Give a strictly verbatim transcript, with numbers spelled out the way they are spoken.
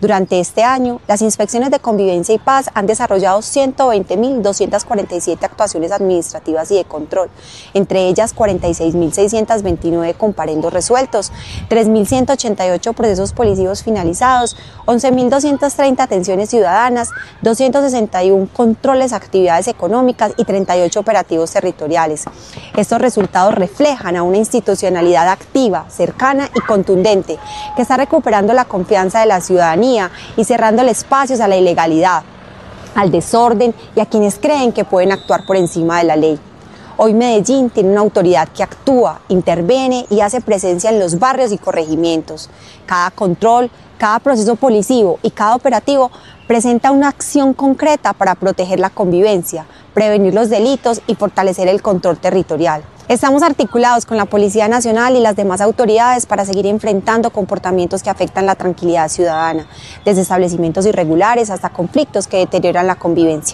Durante este año, las inspecciones de convivencia y paz han desarrollado ciento veinte mil doscientas cuarenta y siete actuaciones administrativas y de control, entre ellas cuarenta y seis mil seiscientos veintinueve comparendos resueltos, tres mil ciento ochenta y ocho procesos policivos finalizados, once mil doscientas treinta atenciones ciudadanas, doscientos sesenta y uno controles a actividades económicas y treinta y ocho operativos territoriales. Estos resultados reflejan a una institucionalidad activa, cercana y contundente, que está recuperando la confianza de la ciudadanía y cerrándole espacios a la ilegalidad, al desorden y a quienes creen que pueden actuar por encima de la ley. Hoy Medellín tiene una autoridad que actúa, interviene y hace presencia en los barrios y corregimientos. Cada control, cada proceso policivo y cada operativo presenta una acción concreta para proteger la convivencia, prevenir los delitos y fortalecer el control territorial. Estamos articulados con la Policía Nacional y las demás autoridades para seguir enfrentando comportamientos que afectan la tranquilidad ciudadana, desde establecimientos irregulares hasta conflictos que deterioran la convivencia.